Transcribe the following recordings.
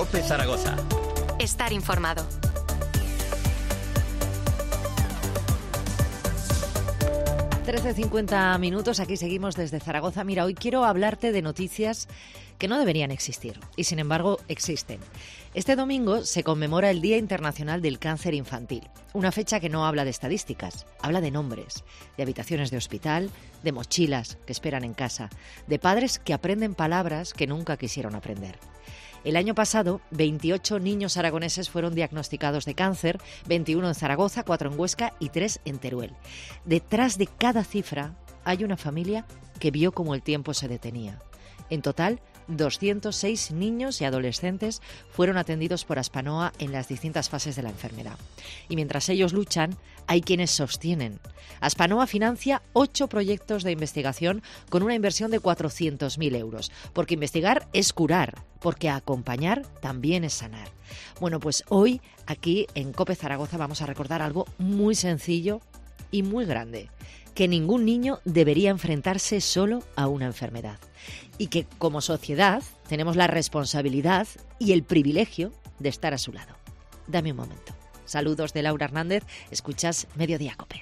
COPE Zaragoza. Estar informado. (13:50) aquí seguimos desde Zaragoza. Mira, hoy quiero hablarte de noticias que no deberían existir y sin embargo existen. Este domingo se conmemora el Día Internacional del Cáncer Infantil, una fecha que no habla de estadísticas, habla de nombres, de habitaciones de hospital, de mochilas que esperan en casa, de padres que aprenden palabras que nunca quisieron aprender. El año pasado, 28 niños aragoneses fueron diagnosticados de cáncer, 21 en Zaragoza, 4 en Huesca y 3 en Teruel. Detrás de cada cifra hay una familia que vio cómo el tiempo se detenía. En total, 206 niños y adolescentes fueron atendidos por Aspanoa en las distintas fases de la enfermedad. Y mientras ellos luchan, hay quienes sostienen. Aspanoa financia 8 proyectos de investigación con una inversión de 400.000 euros, porque investigar es curar, porque acompañar también es sanar. Bueno, pues hoy aquí en COPE Zaragoza vamos a recordar algo muy sencillo y muy grande, que ningún niño debería enfrentarse solo a una enfermedad y que como sociedad tenemos la responsabilidad y el privilegio de estar a su lado. Dame un momento. Saludos de Laura Hernández, escuchas Mediodía COPE.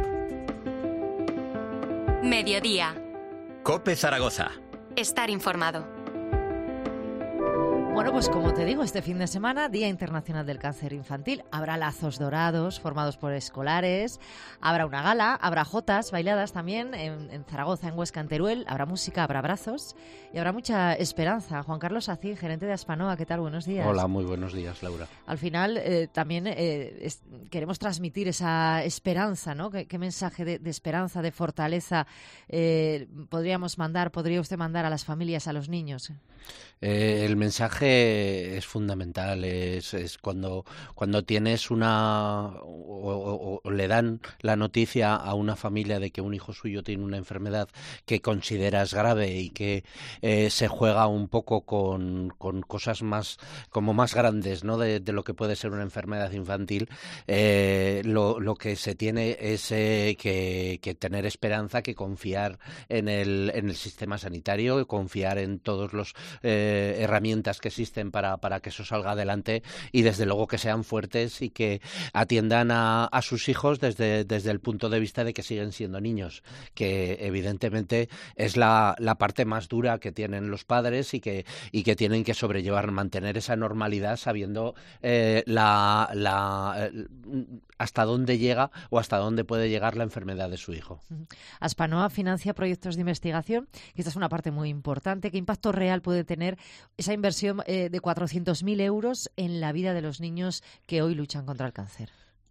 Mediodía. COPE Zaragoza. Estar informado. Bueno, pues como te digo, este fin de semana, Día Internacional del Cáncer Infantil, habrá lazos dorados formados por escolares, habrá una gala, habrá jotas bailadas también en Zaragoza, en Huesca, en Teruel, habrá música, habrá abrazos y habrá mucha esperanza. Juan Carlos Acín, gerente de Aspanoa, ¿qué tal? Buenos días. Hola, muy buenos días, Laura. Al final también queremos transmitir esa esperanza, ¿no? ¿Qué mensaje de esperanza, de fortaleza podría usted mandar a las familias, a los niños? El mensaje es fundamental, es cuando tienes o le dan la noticia a una familia de que un hijo suyo tiene una enfermedad que consideras grave y que se juega un poco con cosas más grandes, ¿no? de lo que puede ser una enfermedad infantil, lo que se tiene es que tener esperanza, que confiar en el sistema sanitario, confiar en todos los herramientas que existen para que eso salga adelante y desde luego que sean fuertes y que atiendan a sus hijos desde el punto de vista de que siguen siendo niños, que evidentemente es la parte más dura que tienen los padres y que tienen que sobrellevar, mantener esa normalidad sabiendo hasta dónde llega o hasta dónde puede llegar la enfermedad de su hijo. Aspanoa financia proyectos de investigación y esta es una parte muy importante. ¿Qué impacto real puede tener esa inversión de 400.000 euros en la vida de los niños que hoy luchan contra el cáncer?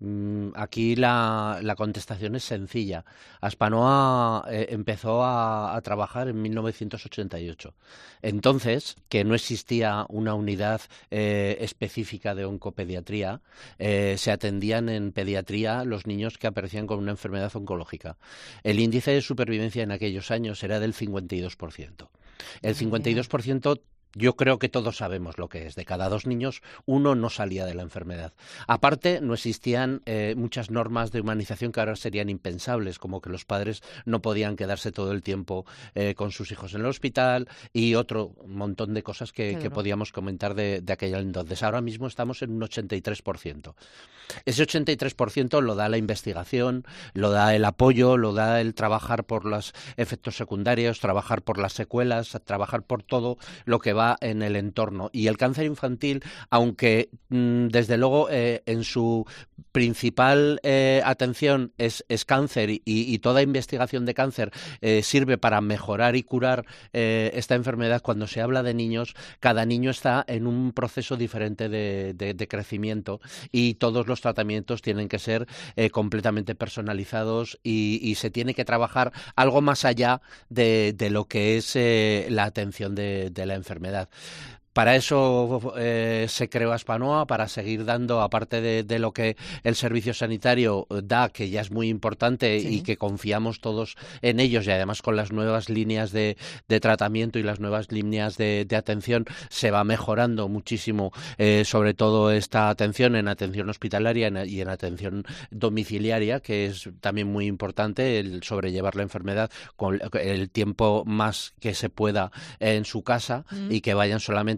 Aquí la contestación es sencilla. Aspanoa empezó a trabajar en 1988. Entonces, que no existía una unidad específica de oncopediatría, se atendían en pediatría los niños que aparecían con una enfermedad oncológica. El índice de supervivencia en aquellos años era del 52%. El 52%. Yo creo que todos sabemos lo que es. De cada 2 niños, 1 no salía de la enfermedad. Aparte, no existían muchas normas de humanización que ahora serían impensables, como que los padres no podían quedarse todo el tiempo con sus hijos en el hospital y otro montón de cosas que podíamos comentar de aquella entonces. Ahora mismo estamos en un 83%. Ese 83% lo da la investigación, lo da el apoyo, lo da el trabajar por los efectos secundarios, trabajar por las secuelas, trabajar por todo lo que va en el entorno. Y el cáncer infantil, aunque desde luego en su principal atención es cáncer y toda investigación de cáncer sirve para mejorar y curar esta enfermedad, cuando se habla de niños, cada niño está en un proceso diferente de crecimiento y todos los tratamientos tienen que ser completamente personalizados y se tiene que trabajar algo más allá de lo que es la atención de la enfermedad. Para eso se creó Aspanoa, para seguir dando, aparte de lo que el servicio sanitario da, que ya es muy importante, sí, y que confiamos todos en ellos, y además con las nuevas líneas de tratamiento y las nuevas líneas de atención se va mejorando muchísimo, sobre todo esta atención en atención hospitalaria y en atención domiciliaria, que es también muy importante, el sobrellevar la enfermedad con el tiempo más que se pueda en su casa y que vayan solamente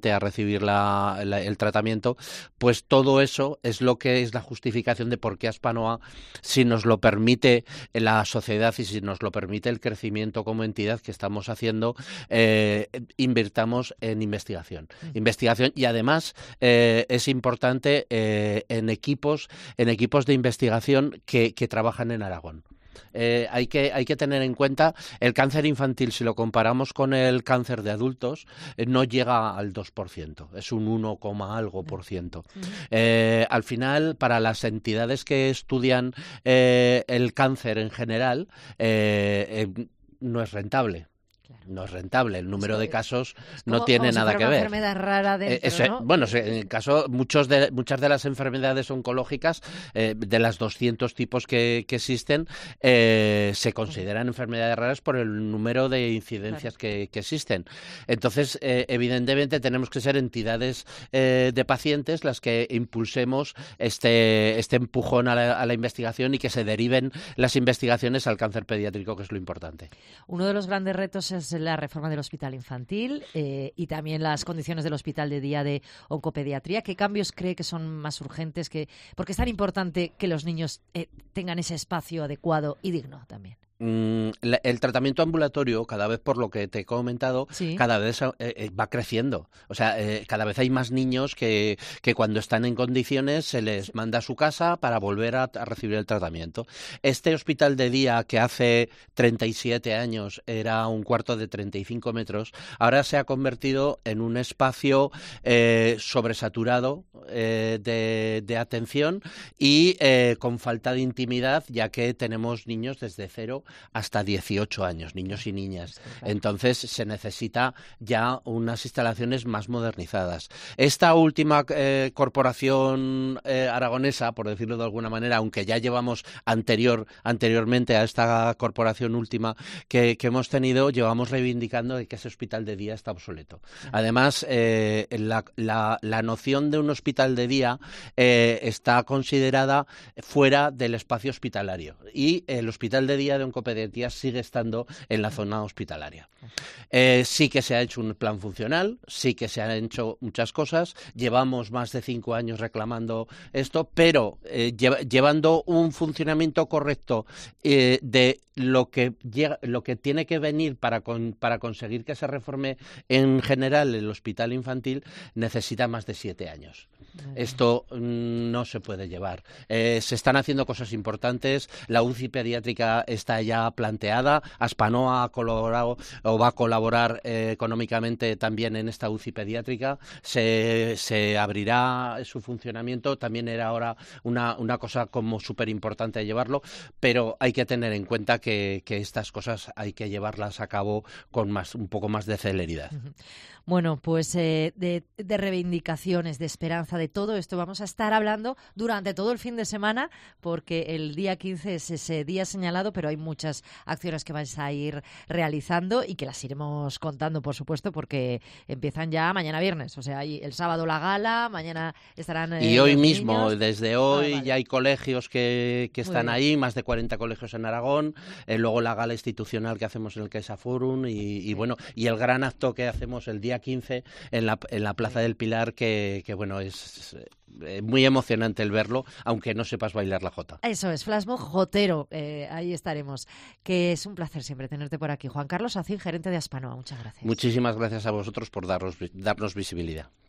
económicamente a recibir el tratamiento, pues todo eso es lo que es la justificación de por qué Aspanoa, si nos lo permite la sociedad y si nos lo permite el crecimiento como entidad que estamos haciendo, invirtamos en investigación. Investigación y además es importante en equipos de investigación que trabajan en Aragón. Hay que tener en cuenta el cáncer infantil, si lo comparamos con el cáncer de adultos, no llega al 2%, es un 1, algo por ciento. Al final, para las entidades que estudian el cáncer en general, no es rentable. No es rentable, el número de casos no tiene nada que ver. Una enfermedad rara dentro, ¿no? Bueno, en el caso, muchas de las enfermedades oncológicas, de las 200 tipos que existen, se consideran enfermedades raras por el número de incidencias que existen. Entonces, evidentemente, tenemos que ser entidades de pacientes las que impulsemos este empujón a la investigación y que se deriven las investigaciones al cáncer pediátrico, que es lo importante. Uno de los grandes retos es la reforma del hospital infantil y también las condiciones del hospital de día de oncopediatría. ¿Qué cambios cree que son más urgentes? Porque es tan importante que los niños tengan ese espacio adecuado y digno también. El tratamiento ambulatorio, cada vez por lo que te he comentado, ¿sí? Cada vez va creciendo. O sea, cada vez hay más niños que cuando están en condiciones se les manda a su casa para volver a recibir el tratamiento. Este hospital de día, que hace 37 años era un cuarto de 35 metros, ahora se ha convertido en un espacio sobresaturado de atención y con falta de intimidad, ya que tenemos niños desde 0 hasta 18 años, niños y niñas. Entonces se necesita ya unas instalaciones más modernizadas. Esta última corporación aragonesa, por decirlo de alguna manera, aunque ya llevamos anteriormente a esta corporación última que hemos tenido, llevamos reivindicando de que ese hospital de día está obsoleto. Además, la noción de un hospital de día está considerada fuera del espacio hospitalario y el hospital de día de oncopediatría sigue estando en la zona hospitalaria. Sí que se ha hecho un plan funcional, sí que se han hecho muchas cosas, llevamos más de 5 años reclamando esto, pero llevando un funcionamiento correcto de lo que tiene que venir para conseguir que se reforme en general el hospital infantil, necesita más de 7 años. Esto no se puede llevar. Se están haciendo cosas importantes, la UCI pediátrica está ya planteada, Aspanoa ha colaborado o va a colaborar económicamente también en esta UCI pediátrica, se abrirá su funcionamiento, también era ahora una cosa como súper importante llevarlo, pero hay que tener en cuenta que estas cosas hay que llevarlas a cabo con un poco más de celeridad. Bueno, pues de reivindicaciones, de esperanza, de todo esto vamos a estar hablando durante todo el fin de semana, porque el día 15 es ese día señalado, pero hay muchas acciones que vais a ir realizando y que las iremos contando, por supuesto, porque empiezan ya mañana viernes. O sea, hay el sábado la gala, mañana estarán y hoy los mismo, niños. desde hoy, vale. Ya hay colegios que están ahí, más de 40 colegios en Aragón, luego la gala institucional que hacemos en el CaixaForum bueno, y el gran acto que hacemos el día 15 en la Plaza del Pilar, que bueno, es muy emocionante el verlo, aunque no sepas bailar la jota. Eso es, Flashmob Jotero, ahí estaremos. Que es un placer siempre tenerte por aquí. Juan Carlos Acín, gerente de Aspanoa, muchas gracias. Muchísimas gracias a vosotros por darnos visibilidad.